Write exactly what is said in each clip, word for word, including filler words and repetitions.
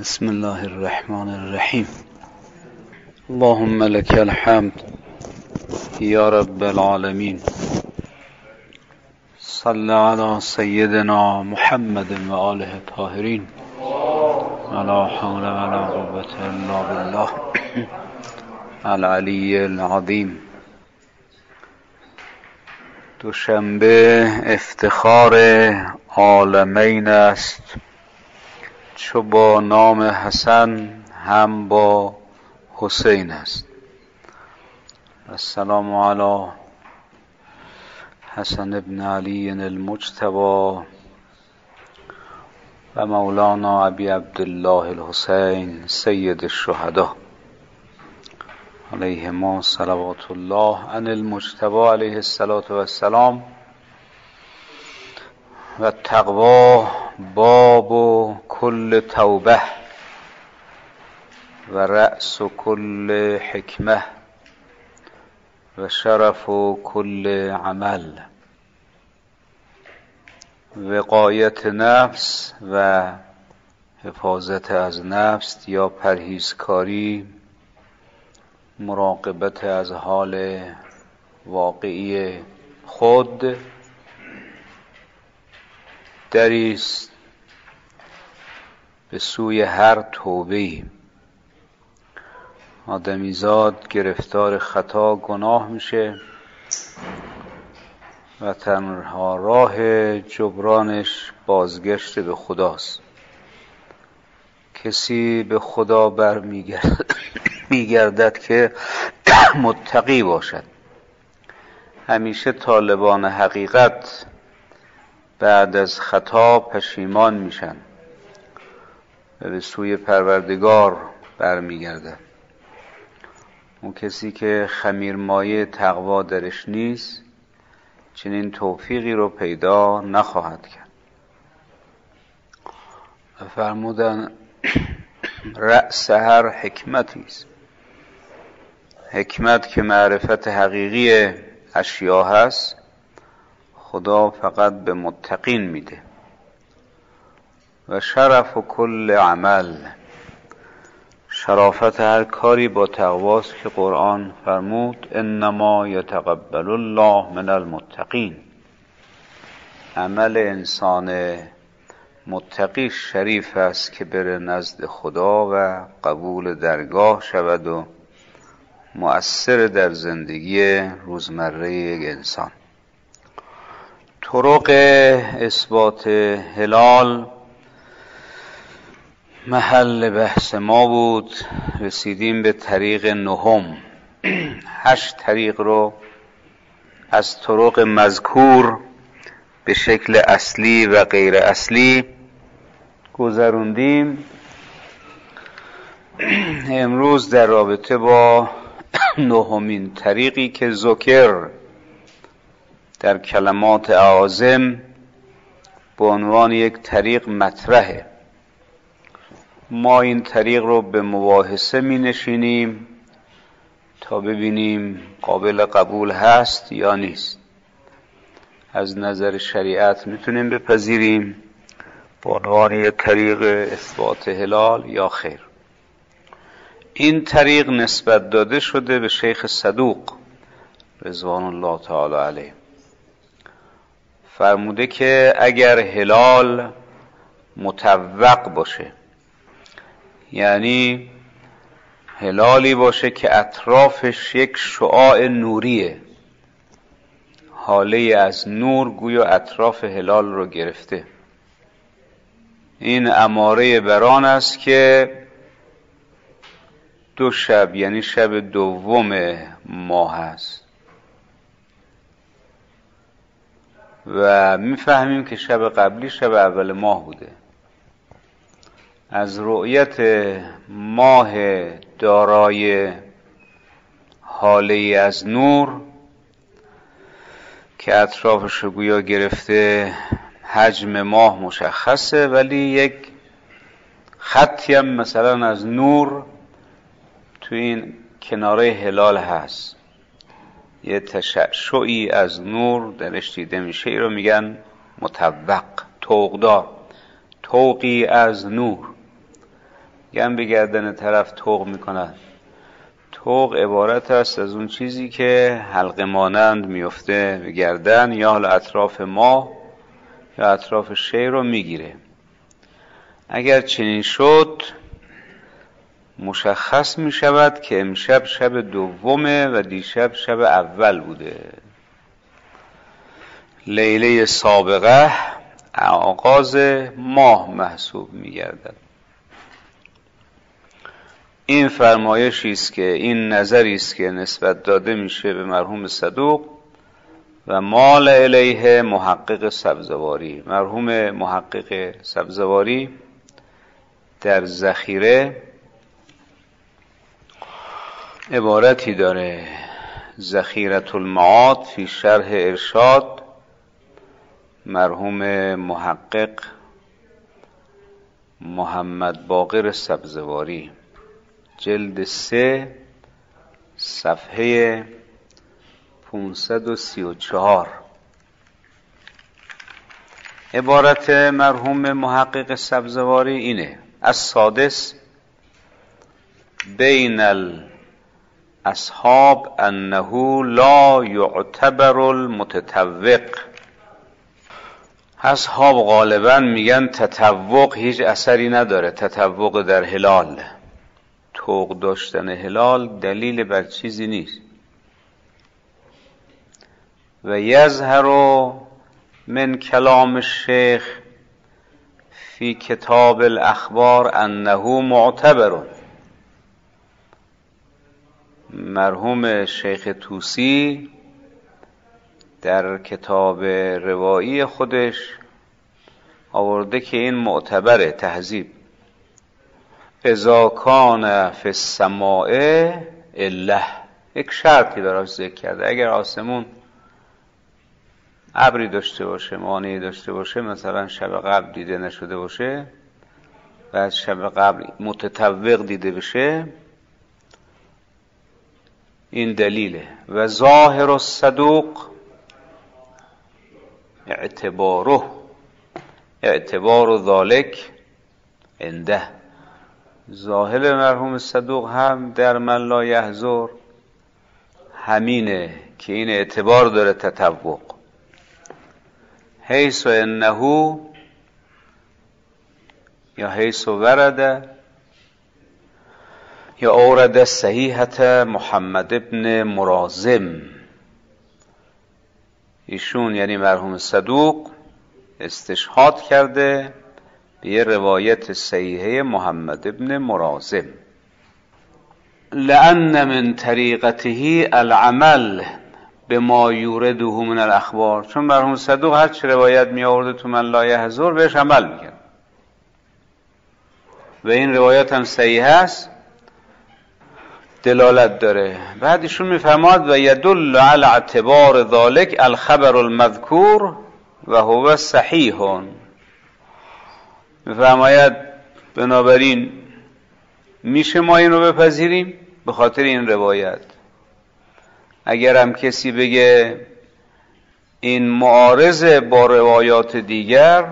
بسم الله الرحمن الرحیم. اللهم لك الحمد یا رب العالمین. صل علی سیدنا محمد و آله الطاهرین. ولا حول ولا قوة الا بالله العلی العظیم. دوشنبه افتخار عالمین است، چو با نام حسن هم با حسین است. السلام علی حسن ابن علی المجتبی و مولانا ابی عبدالله الحسین سید الشهدا علیهما صلوات الله. عن المجتبی علیه الصلاة و السلام. و تقوا باب و کل توبه و رأس و کل حکمه و شرف و کل عمل. وقایت نفس و حفاظت از نفس یا پرهیزکاری، مراقبت از حال واقعی خود، دریست به سوی هر توبه‌ای. آدمیزاد گرفتار خطا گناه میشه و تنها راه جبرانش بازگشت به خداست. کسی به خدا بر میگردد که متقی باشد. همیشه طالبان حقیقت بعد از خطا پشیمان میشن و به سوی پروردگار برمیگردن. اون کسی که خمیرمایه تقوا درش نیست، چنین توفیقی رو پیدا نخواهد کرد. و فرمودن رأس هر حکمتی است. حکمت که معرفت حقیقی اشیا هست، خدا فقط به متقین میده. و شرف و کل عمل، شرافت هر کاری با تقواست که قرآن فرمود انما یتقبل الله من المتقین. عمل انسان متقی شریف است که بره نزد خدا و قبول درگاه شود و مؤثر در زندگی روزمره یک انسان. طرق اثبات هلال محل بحث ما بود. رسیدیم به طریق نهم. هشت طریق رو از طرق مذکور به شکل اصلی و غیر اصلی گذروندیم. امروز در رابطه با نهمین طریقی که ذکر در کلمات اعاظم به عنوان یک طریق مطرحه، ما این طریق رو به مباحثه می نشینیم تا ببینیم قابل قبول هست یا نیست. از نظر شریعت میتونیم بپذیریم به عنوان یک طریق اثبات هلال یا خیر. این طریق نسبت داده شده به شیخ صدوق رضوان الله تعالی علیه. فرموده که اگر هلال مطوق باشه، یعنی هلالی باشه که اطرافش یک شعاع نوریه، حاله از نور گویا اطراف هلال رو گرفته، این اماره بران است که دو شب، یعنی شب دوم ماه است. و میفهمیم که شب قبلی شب اول ماه بوده. از رؤیت ماه دارای حاله از نور که اطرافش گویا گرفته، حجم ماه مشخصه ولی یک خطی هم مثلا از نور تو این کناره هلال هست، یه تشعشعی از نور درش دیده میشه. این رو میگن مطوق، طوقدار، طوقی از نور. گم به گردن طرف طوق میکند. طوق عبارت است از اون چیزی که حلقه مانند میفته به گردن یا حالا اطراف ماه یا اطراف شی رو میگیره. اگر چنین شد مشخص می شود که امشب شب دومه و دیشب شب اول بوده. لیله سابقه آغاز ماه محسوب می گردد. این فرمایشی است که این نظری است که نسبت داده میشه به مرحوم صدوق و مال الیه محقق سبزواری. مرحوم محقق سبزواری در ذخیره عبارتی داره، ذخیرة المعاد فی شرح ارشاد، مرحوم محقق محمد باقر سبزواری، جلد سه صفحه پانصد و سی و چهار. عبارت مرحوم محقق سبزواری اینه: السادس بین الاصحاب انه لا یعتبر المتطوق. اصحاب غالبا میگن تطوق هیچ اثری نداره، تطوق در هلال، طوق داشتن هلال دلیل بر چیزی نیست. و یظهر من کلام الشیخ فی کتاب الاخبار انه معتبر. مرحوم شیخ طوسی در کتاب روایی خودش آورده که این معتبره. تهذیب اذا کان فی السماء اله، یک شرطی براش ذکر کرده. اگر آسمون ابری داشته باشه، مانعی داشته باشه، مثلا شب قبل دیده نشده باشه و از شب قبل متطوق دیده بشه، این دلیله. و ظاهر الصدوق اعتباره اعتبار ذالک عنده. ظاهر مرحوم صدوق هم در من لا یحضر همینه که این اعتبار داره تطوق. حیث انه یا حیث ورد یا اورد صحیحت محمد ابن مرازم. ایشون یعنی مرحوم صدوق استشهاد کرده به یه روایت صحیحه محمد ابن مرازم. لأن من طریقته العمل به ما یورده من الاخبار. چون مرحوم صدوق هر چه روایت می آورده تو من لا یحضر بهش عمل میکرد و این روایت هم صحیح است، دلالت داره. بعد ایشون میفرماد و یدل علی اعتبار ذالک الخبر المذکور و هو صحیح. میفرماید بنابراین میشه ما این رو بپذیریم به خاطر این روایت. اگر هم کسی بگه این معارض با روایات دیگر،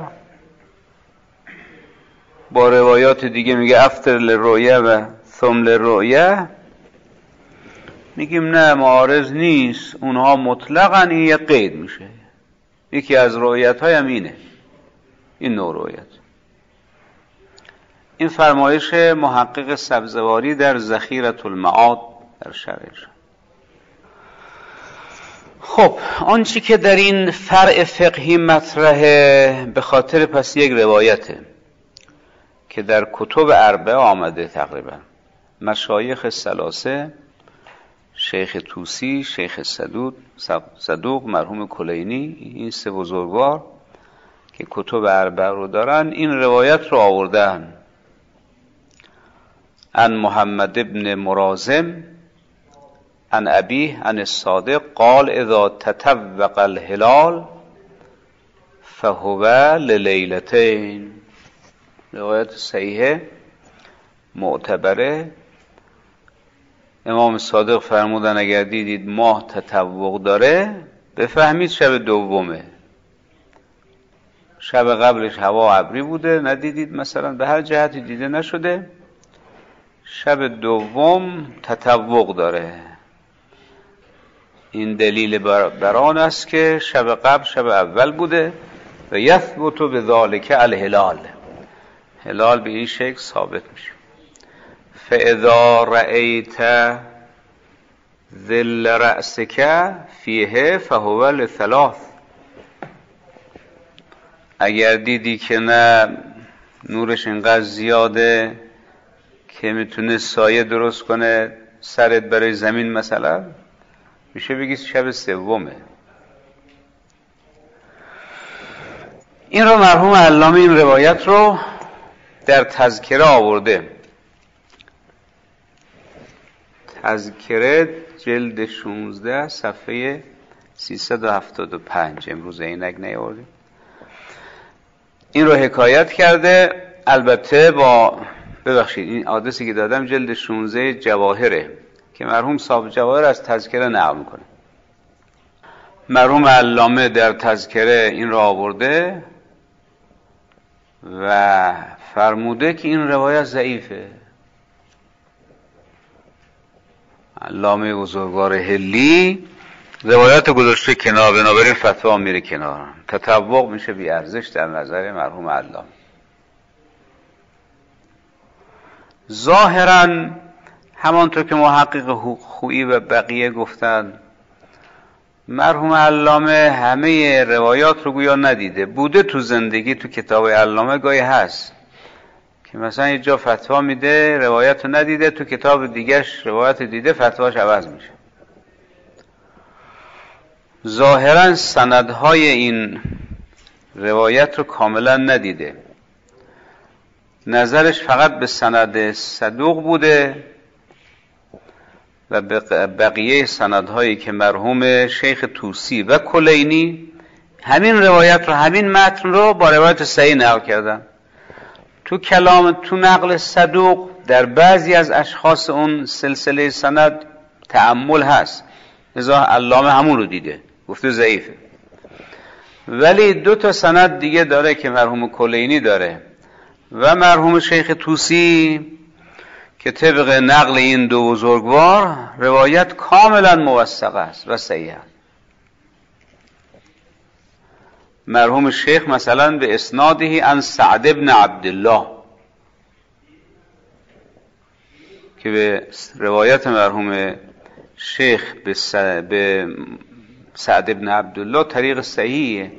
با روایات دیگه میگه افطر للرؤیه و ثم للرؤیه، میگیم نه معارض نیست، اونها مطلقاً این یک قید میشه. یکی از رؤیت های هم اینه، این نوع رؤیت. این فرمایش محقق سبزواری در ذخیرة المعاد در شرحش. خب آنچه که در این فرع فقهی مطرحه به خاطر پس یک روایته که در کتب اربعه آمده. تقریبا مشایخ ثلاثه، شیخ طوسی، شیخ صدوق، صدوق مرحوم کلینی، این سه بزرگوار که کتب اربعه رو دارن این روایت رو آوردن. عن محمد ابن مرازم عن ابیه عن الصادق قال اذا تطوق الهلال فهو للیلتین. روایت صحیحه معتبره. امام صادق فرمودن اگر دیدید ماه تطوق داره بفهمید شب دومه. شب قبلش هوا ابری بوده ندیدید، مثلا به هر جهتی دیده نشده، شب دوم تطوق داره. این دلیل بر آن است که شب قبل شب اول بوده و یثبت بذالک الهلال، هلال به این شکل ثابت میشه. فاذا رأیت ذل رأسک فیه فهو لثلاث، اگر دیدی که نه نورش اینقدر زیاده که میتونه سایه درست کنه سرت برای زمین مثلا، میشه بگی شب سومه. این رو مرحوم علامه این روایت رو در تذکره آورده. تذکره جلد شانزده صفحه سیصد و هفتاد و پنج. امروز عینک نیاوردیم. این رو حکایت کرده، البته با ببخشید این آدرسی که دادم جلد شانزده جواهره که مرحوم صاحب جواهر از تذکره نقل میکنه. مرحوم علامه در تذکره این را آورده و فرموده که این روایت ضعیفه. علامه بزرگوار هلی روایت گذاشته کنار، بنابراین فتوا میره کنار، تطوق میشه بی ارزش در نظر مرحوم علامه. ظاهراً همانطور که محقق خویی و بقیه گفتن، مرحوم علامه همه روایات رو گویا ندیده. بوده تو زندگی، تو کتاب علامه گاهی هست که مثلا یه جا فتوا میده روایت رو ندیده، تو کتاب دیگرش روایت دیده فتواش عوض میشه. ظاهراً سندهای این روایت رو کاملا ندیده، نظرش فقط به سند صدوق بوده و بقیه سندهایی که مرحوم شیخ طوسی و کلینی همین روایت رو، همین متن رو با روایت صحیح نقل کردن. تو کلام تو نقل صدوق در بعضی از اشخاص اون سلسله سند تأمل هست، لذا علامه همون رو دیده گفته ضعیفه. ولی دو تا سند دیگه داره که مرحوم کلینی داره و مرحوم شیخ طوسی که طبق نقل این دو بزرگوار روایت کاملا موثق است و صحیح است. مرحوم شیخ مثلا به اسناده عن سعد ابن عبدالله که به روایت مرحوم شیخ به سعد ابن عبدالله طریق صحیحه،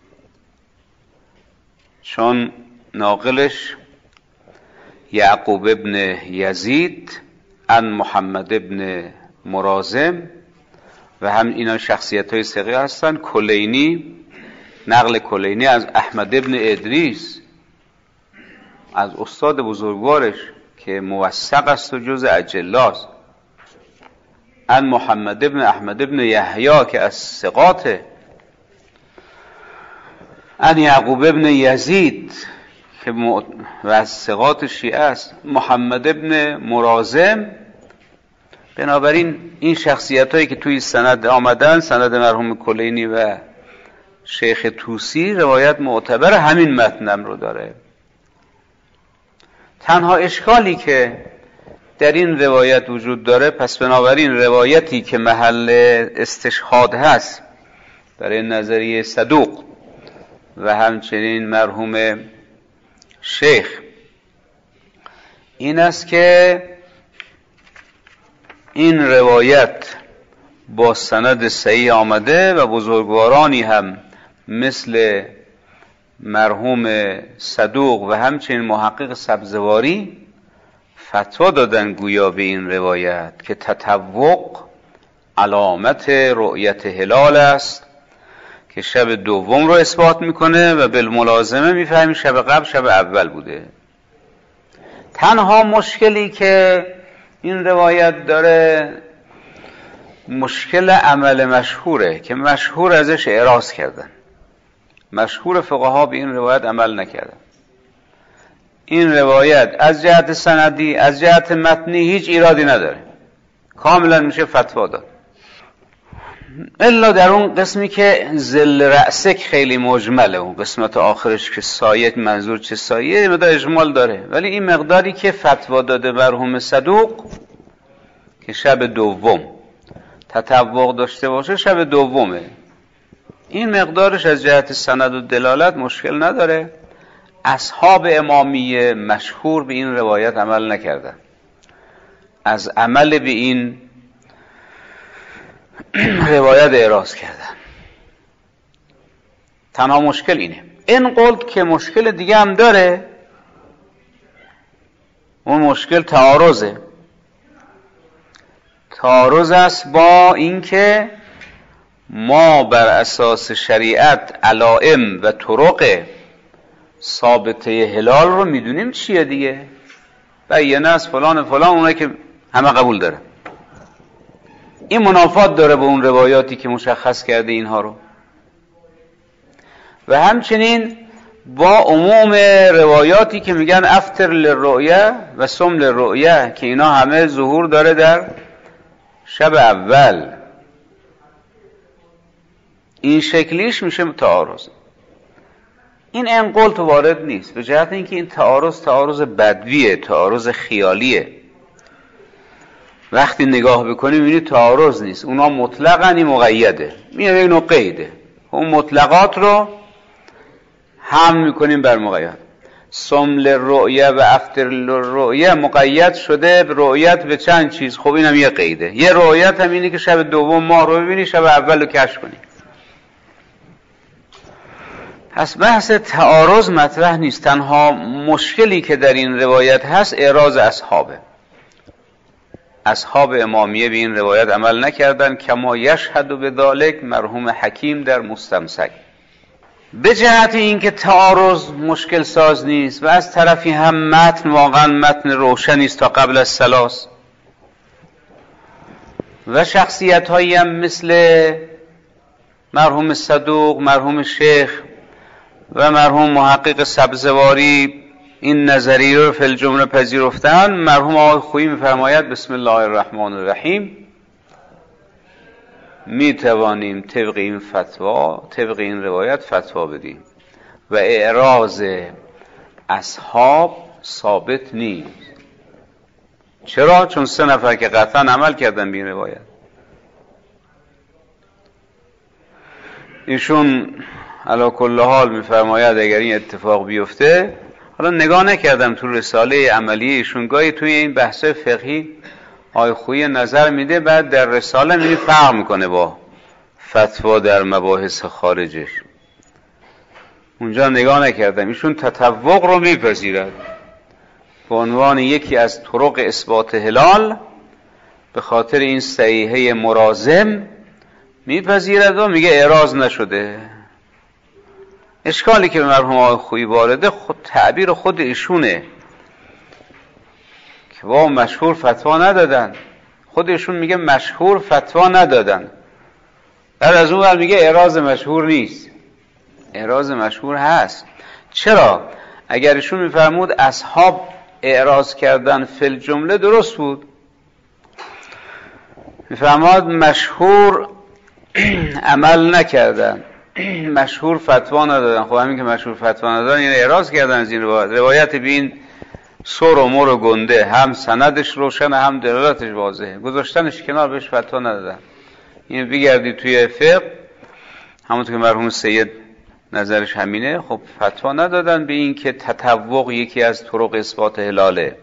چون ناقلش یعقوب ابن یزید عن محمد ابن مرازم و هم اینا شخصیت های ثقه هستن. کلینی نقل کلینی از احمد ابن ادریس از استاد بزرگوارش که موثق است و جز اجلاست، عن محمد ابن احمد ابن یحیی که از ثقاته، عن یعقوب ابن یزید که و از ثقات شیعه است، محمد ابن مرازم. بنابراین این شخصیت هایی که توی سند آمدن، سند مرحوم کلینی و شیخ طوسی، روایت معتبر همین متنم رو داره. تنها اشکالی که در این روایت وجود داره، پس بنابراین روایتی که محل استشهاد هست برای نظریه صدوق و همچنین مرحوم شیخ این است که این روایت با سند صحیح آمده و بزرگوارانی هم مثل مرحوم صدوق و همچنین محقق سبزواری فتوا دادن گویا به این روایت که تطوق علامت رؤیت هلال است که شب دوم رو اثبات میکنه و بالملازمه میفهمیم شب قبل شب اول بوده. تنها مشکلی که این روایت داره مشکل عمل مشهوره که مشهور ازش اعراض کردن. مشهور فقها به این روایت عمل نکردن. این روایت از جهت سندی از جهت متنی هیچ ایرادی نداره، کاملا میشه فتوا داد. الا در اون قسمی که ذل رأسک خیلی مجمله، اون قسمت آخرش که سایه، منظور چه سایه، مقدار اجمال داره. ولی این مقداری که فتوا داده مرحوم صدوق که شب دوم تطوق داشته باشه، شب دومه، این مقدارش از جهت سند و دلالت مشکل نداره. اصحاب امامیه مشهور به این روایت عمل نکردن، از عمل به این روایت اعراض کردن. تنها مشکل اینه. این قلت که مشکل دیگه هم داره، اون مشکل تعارضه. تعارض است با اینکه ما بر اساس شریعت علائم و طرق ثابته هلال رو میدونیم چیه دیگه، بیانه از فلان فلان، اونایی که همه قبول داره. این منافات داره با اون روایاتی که مشخص کرده اینها رو، و همچنین با عموم روایاتی که میگن افطر للرؤیه و صم للرؤیه، که اینا همه ظهور داره در شب اول. این شکلیش میشه تعارض. این انقلت وارد نیست، به جهت اینکه این تعارض تعارض بدویه، تعارض خیالیه. وقتی نگاه بکنیم میبینید تعارض نیست، اونا مطلقاً این مقیده، میاد یک نوع قیده، اون مطلقات رو هم میکنیم بر مقید. صم للرؤیه و افطر للرؤیه مقید شده رؤیت به چند چیز. خب اینم یه قیده. یه رؤیت هم اینه که شب دوم ماه رو ببینی، شب اول رو کشف کنی. پس بحث تعارض مطرح نیست. تنها مشکلی که در این روایت هست اعراض اصحابه. اصحاب امامیه به این روایت عمل نکردن، کما یشهد بذالک مرحوم حکیم در مستمسک. به جهت اینکه تعارض مشکل ساز نیست و از طرفی هم متن واقعا متن روشنی است تا قبل از ثلاث، و شخصیت هایی هم مثل مرحوم صدوق، مرحوم شیخ و مرحوم محقق سبزواری این نظریه رو فی الجمله پذیرفتن. مرحوم آقای خویی میفرماید بسم الله الرحمن الرحیم، می توانیم طبق این فتوا، طبق این روایت فتوا بدیم و اعراض اصحاب ثابت نیست. چرا؟ چون سه نفر که قطعا عمل کردن به این روایت. ایشون علی کل حال میفرماید اگر این اتفاق بیفته، حالا نگاه نکردم تو رساله عملی ایشون، گاهی توی این بحث فقهی آقای خویی نظر میده، بعد در رساله میبینی فرق میکنه با فتوا در مباحث خارجش. اونجا نگاه نکردم. ایشون تطوق رو میپذیرد به عنوان یکی از طرق اثبات هلال، به خاطر این صحیحه مرازم میپذیرد و میگه اعراض نشده. اشکالی که به مرحوم آقای خویی وارده خود تعبیر خود ایشونه که با مشهور فتوا ندادن. خودشون میگه مشهور فتوا ندادن، بعد از اون ور میگه اعراض مشهور نیست. اعراض مشهور هست. چرا؟ اگر ایشون میفرمود اصحاب اعراض کردن فی الجمله درست بود. میفرماد مشهور عمل نکردن، مشهور فتوا ندادن. خب همین که مشهور فتوا ندادن یعنی اعراض کردن از این روایت. روایت به این سر و مر و گنده، هم سندش روشنه هم دلالتش واضحه، گذاشتنش کنار، بهش فتوا ندادن. این بگردی توی فقه، همونطور که مرحوم سید نظرش همینه، خب فتوا ندادن به این که تطوق یکی از طرق اثبات هلاله.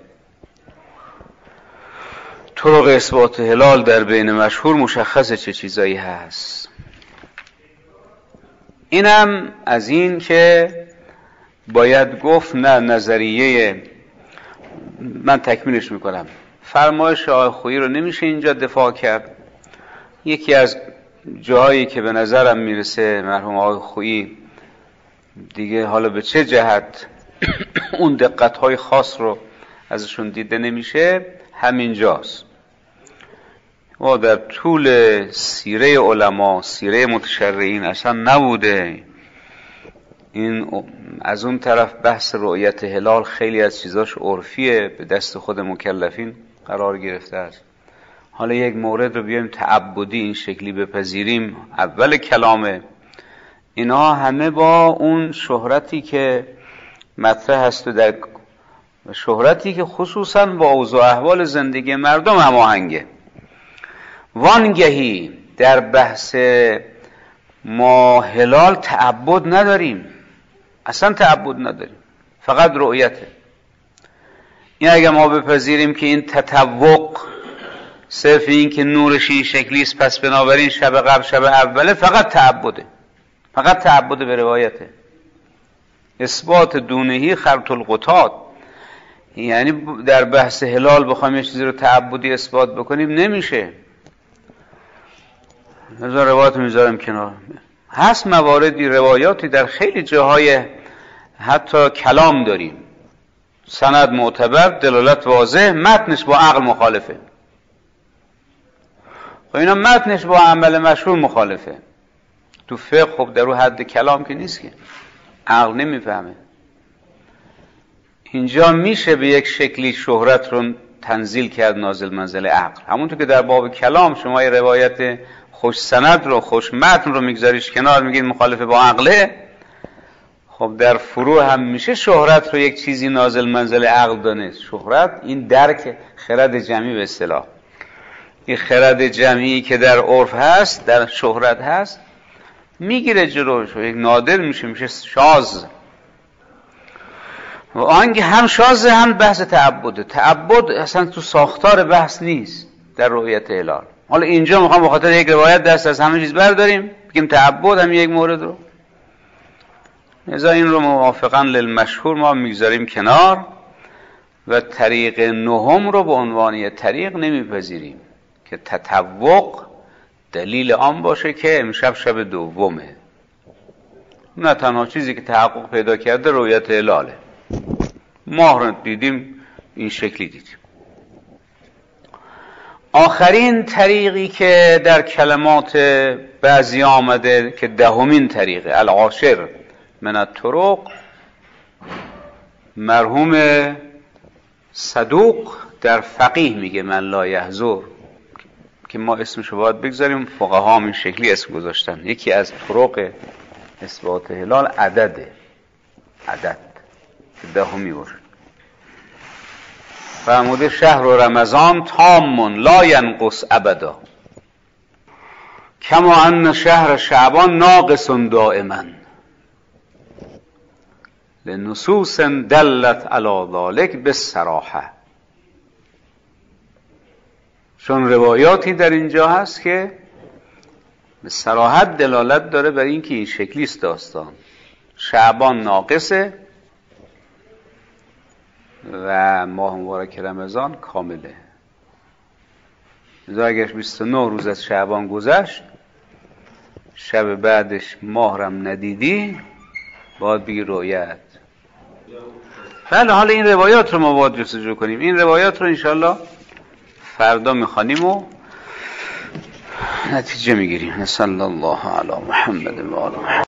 طرق اثبات هلال در بین مشهور مشخصه چه چیزایی هست. اینم از این که باید گفت نه نظریه، من تکمیلش میکنم، فرمایش آقای خویی رو نمیشه اینجا دفاع کرد. یکی از جاهایی که به نظرم میرسه مرحوم آقای خویی دیگه حالا به چه جهت اون دقت‌های خاص رو ازشون دیده نمیشه، همین جاست. و در طول سیره علما، سیره متشرعین اصلا نبوده. این از اون طرف بحث رؤیت هلال خیلی از چیزاش عرفیه، به دست خود مکلفین قرار گرفته است. حالا یک مورد رو بیایم تعبدی این شکلی بپذیریم، اول کلامه، اینا همه با اون شهرتی که مطرح هست و در شهرتی که خصوصا با اوضاع احوال زندگی مردم هماهنگه. وانگهی در بحث ما هلال تعبد نداریم، اصلا تعبد نداریم، فقط رؤیته. این اگه ما بپذیریم که این تطوق صرف این که نورش این شکلی است، پس بنابراین شب قبل شب اوله، فقط تعبده، فقط تعبد به روایته. اثبات دونهی خرط القطاد، یعنی در بحث هلال بخوایم یه چیزی رو تعبدی اثبات بکنیم نمیشه. نظر روایت میذارم کنار، هست مواردی روایاتی در خیلی جاهای حتی کلام داریم، سند معتبر، دلالت واضح، متنش با عقل مخالفه. خب اینا متنش با عمل مشهور مخالفه. تو فقه خب در رو حد کلام که نیست که، عقل نمیفهمه. اینجا میشه به یک شکلی شهرت رو تنزیل کرد نازل منزل عقل. همونطور که در باب کلام شما یه روایت خوش سند رو، خوش متن رو میگذاریش کنار، میگید مخالفه با عقله، خب در فروع هم میشه شهرت رو یک چیزی نازل منزل عقل دانست. شهرت این درک خرد جمعی به اصطلاح، این خرد جمعی که در عرف هست، در شهرت هست، میگیره جلوش و یک نادر میشه، میشه شاذ. و آنگه هم شاذ هم بحث تعبده. تعبد اصلا تو ساختار بحث نیست در رؤیت هلال. حالا اینجا میخوام به خاطر یک روایت دست از همه چیز برداریم بگیم تعبد هم یک مورد رو، لذا این رو موافقا للمشهور ما میگذاریم کنار و طریق نهم رو به عنوان طریق نمیپذیریم که تطوق دلیل آن باشه که امشب شب دومه. نه تنها چیزی که تحقق پیدا کرده رؤیت هلاله. ماه رو دیدیم این شکلی دیدیم. آخرین طریقی که در کلمات بعضی آمده که دهمین طریقه، العاشر من الطرق، مرحوم صدوق در فقیه میگه من لا یحضر، که ما اسمشو باید بگذاریم، فقها هم این شکلی اسم گذاشتن. یکی از طرق اثبات هلال عدده، عدد که دهمی باشه. فرموده شهر رمضان تام لا ینقص ابدا کما ان شهر شعبان ناقص دائما لنصوص دلت علی ذلک بالصراحه. چون روایاتی در اینجا هست که به صراحت دلالت داره بر این که این شکلی است داستان. شعبان ناقصه و ماه مبارک رمضان کامله. لذا اگر بیست و نه روز از شعبان گذشت، شب بعدش ماه رم ندیدی، باید بگی رؤیت. بله، حالا این روایات رو ما باید جستجو کنیم. این روایات رو انشالله فردا میخوانیم و نتیجه میگیریم. صلی الله علی محمد و آل محمد.